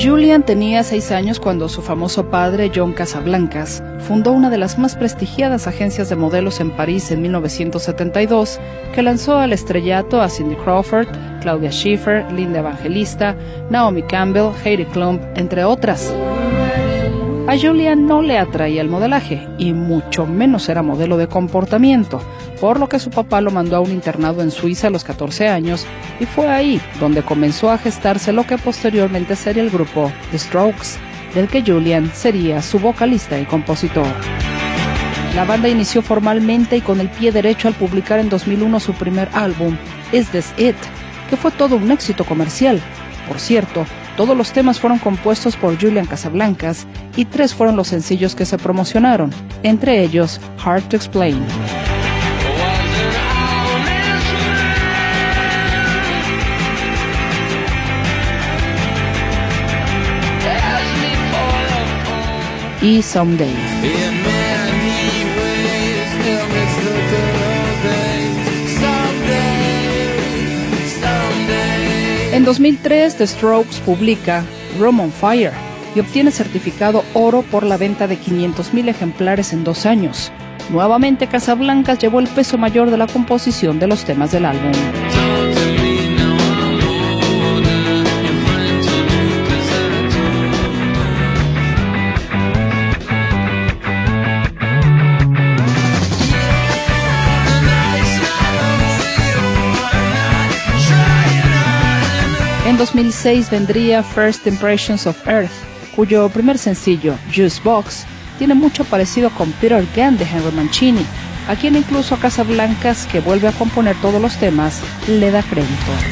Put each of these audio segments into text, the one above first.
Julian tenía 6 años cuando su famoso padre, John Casablancas, fundó una de las más prestigiadas agencias de modelos en París en 1972, que lanzó al estrellato a Cindy Crawford, Claudia Schiffer, Linda Evangelista, Naomi Campbell, Heidi Klum, entre otras. A Julian no le atraía el modelaje, y mucho menos era modelo de comportamiento, por lo que su papá lo mandó a un internado en Suiza a los 14 años, y fue ahí donde comenzó a gestarse lo que posteriormente sería el grupo The Strokes, del que Julian sería su vocalista y compositor. La banda inició formalmente y con el pie derecho al publicar en 2001 su primer álbum, Is This It?, que fue todo un éxito comercial. Por cierto, todos los temas fueron compuestos por Julian Casablancas y 3 fueron los sencillos que se promocionaron, entre ellos Hard to Explain. Y Someday. En 2003, The Strokes publica Room on Fire y obtiene certificado oro por la venta de 500,000 ejemplares en 2 años. Nuevamente, Casablancas llevó el peso mayor de la composición de los temas del álbum. En 2006 vendría First Impressions of Earth, cuyo primer sencillo, Juice Box, tiene mucho parecido con Peter Gunn de Henry Mancini, a quien incluso Casablancas, que vuelve a componer todos los temas, le da crédito.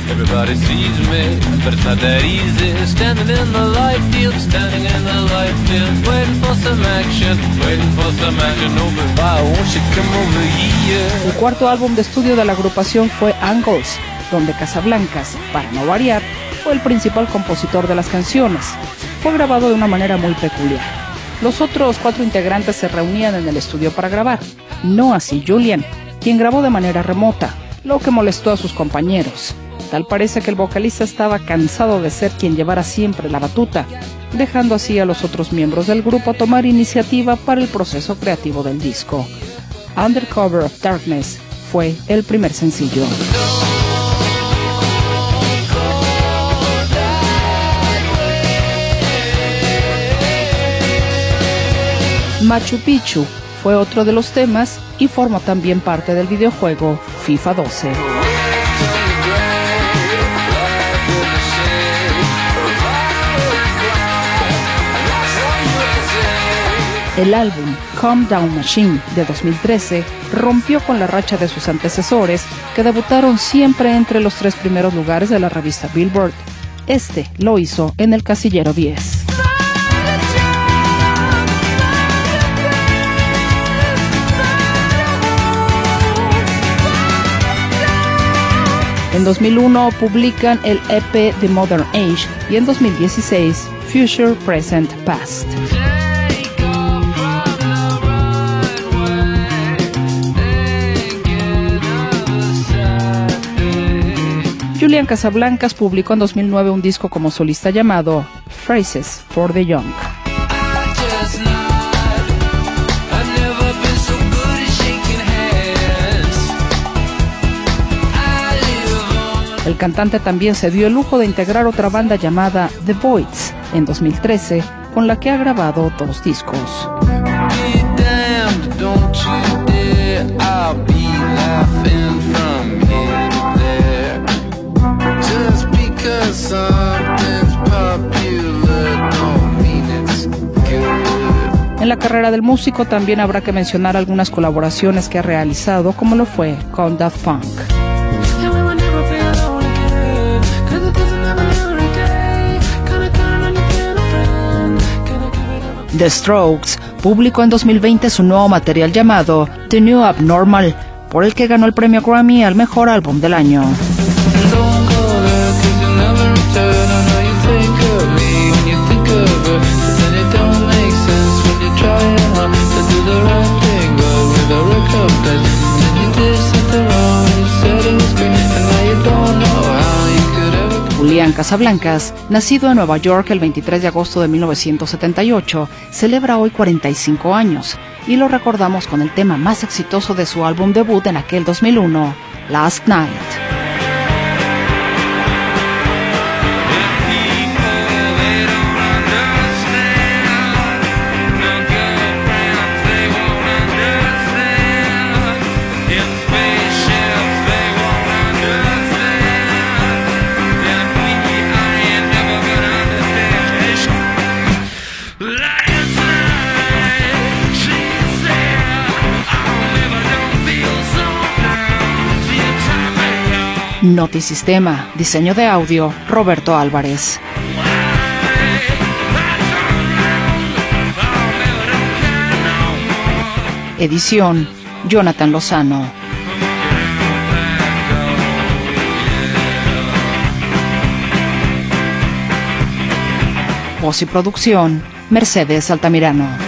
El cuarto álbum de estudio de la agrupación fue Angles, donde Casablancas, para no variar, fue el principal compositor de las canciones. Fue grabado de una manera muy peculiar. Los otros 4 integrantes se reunían en el estudio para grabar, no así Julian, quien grabó de manera remota, lo que molestó a sus compañeros. Tal parece que el vocalista estaba cansado de ser quien llevara siempre la batuta, dejando así a los otros miembros del grupo tomar iniciativa para el proceso creativo del disco. Under Cover of Darkness fue el primer sencillo. Machu Picchu fue otro de los temas y formó también parte del videojuego FIFA 12. El álbum Calm Down Machine de 2013 rompió con la racha de sus antecesores, que debutaron siempre entre los 3 primeros lugares de la revista Billboard. Este lo hizo en el casillero 10. En 2001 publican el EP The Modern Age y en 2016 Future, Present, Past. Julian Casablancas publicó en 2009 un disco como solista llamado Phrases for the Young. El cantante también se dio el lujo de integrar otra banda llamada The Voids en 2013, con la que ha grabado 2 discos. En la carrera del músico también habrá que mencionar algunas colaboraciones que ha realizado, como lo fue con Daft Punk. The Strokes publicó en 2020 su nuevo material llamado The New Abnormal, por el que ganó el premio Grammy al mejor álbum del año. Julián Casablancas, nacido en Nueva York el 23 de agosto de 1978, celebra hoy 45 años y lo recordamos con el tema más exitoso de su álbum debut en aquel 2001, Last Night. Notisistema, diseño de audio, Roberto Álvarez. Edición, Jonathan Lozano. Voz y producción, Mercedes Altamirano.